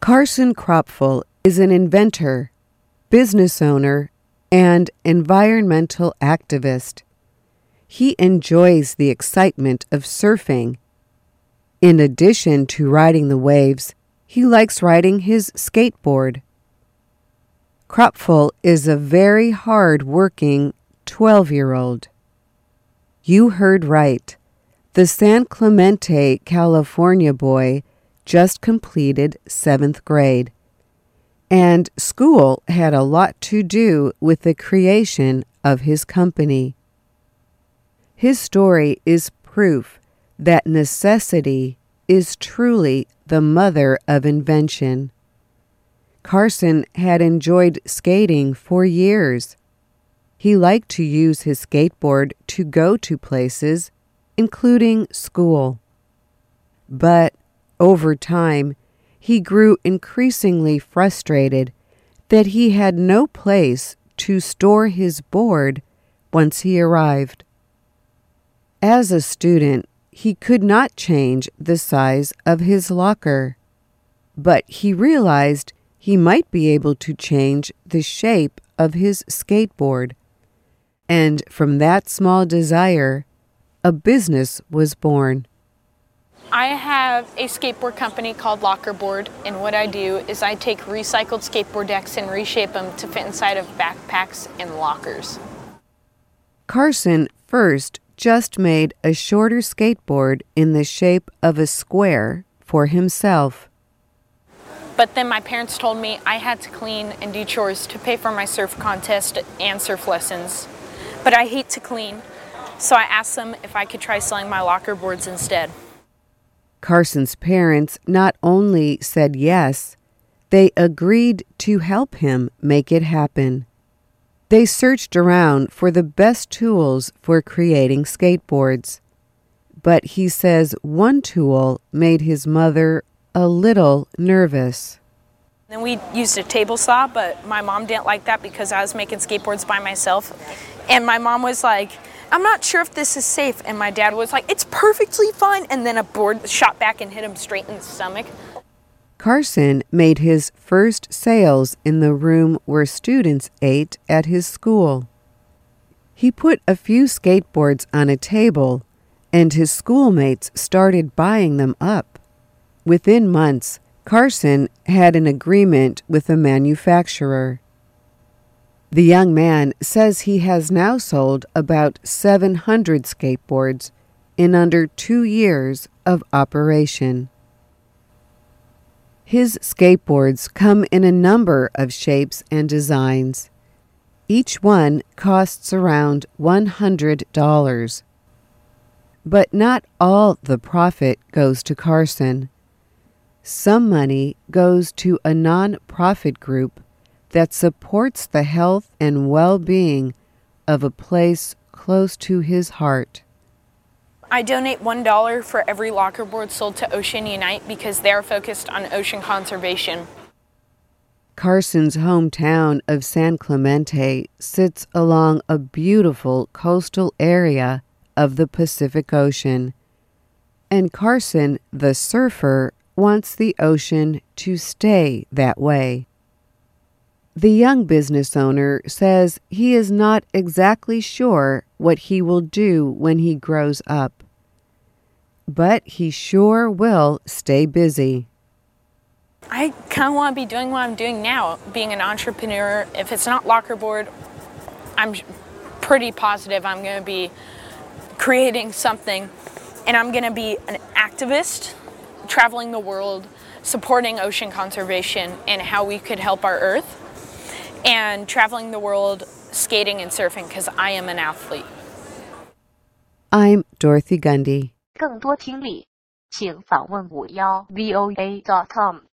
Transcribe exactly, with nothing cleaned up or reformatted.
Carson Kropfel is an inventor, business owner, and environmental activist. He enjoys the excitement of surfing. In addition to riding the waves, he likes riding his skateboard. Kropfel is a very hard-working twelve-year-old. You heard right. The San Clemente, California boy just completed seventh grade. And school had a lot to do with the creation of his company. His story is proof that necessity is truly the mother of invention. Carson had enjoyed skating for years. He liked to use his skateboard to go to places, including school. But over time, he grew increasingly frustrated that he had no place to store his board once he arrived. As a student, he could not change the size of his locker, but he realized he might be able to change the shape of his skateboard. And from that small desire, a business was born. I have a skateboard company called Lockerboard, and what I do is I take recycled skateboard decks and reshape them to fit inside of backpacks and lockers. Carson first just made a shorter skateboard in the shape of a square for himself. But then my parents told me I had to clean and do chores to pay for my surf contest and surf lessons. But I hate to clean, so I asked them if I could try selling my locker boards instead. Carson's parents not only said yes, they agreed to help him make it happen. They searched around for the best tools for creating skateboards. But he says one tool made his mother a little nervous. Then we used a table saw, but my mom didn't like that because I was making skateboards by myself. And my mom was like, I'm not sure if this is safe. And my dad was like, it's perfectly fine. And then a board shot back and hit him straight in the stomach. Carson made his first sales in the room where students ate at his school. He put a few skateboards on a table, and his schoolmates started buying them up. Within months, Carson had an agreement with a manufacturer. The young man says he has now sold about seven hundred skateboards in under two years of operation. His skateboards come in a number of shapes and designs. Each one costs around one hundred dollars. But not all the profit goes to Carson. Some money goes to a non-profit group that supports the health and well-being of a place close to his heart. I donate one dollar for every locker board sold to Ocean Unite because they are focused on ocean conservation. Carson's hometown of San Clemente sits along a beautiful coastal area of the Pacific Ocean, and Carson, the surfer, wants the ocean to stay that way. The young business owner says he is not exactly sure what he will do when he grows up, but he sure will stay busy. I kind of want to be doing what I'm doing now, being an entrepreneur. If it's not Lockerboard, I'm pretty positive I'm going to be creating something, and I'm going to be an activist, traveling the world, supporting ocean conservation and how we could help our Earth, and traveling the world skating and surfing because I am an athlete. I'm Dorothy Gundy. 更多听力，请访问五幺 V O A dot com。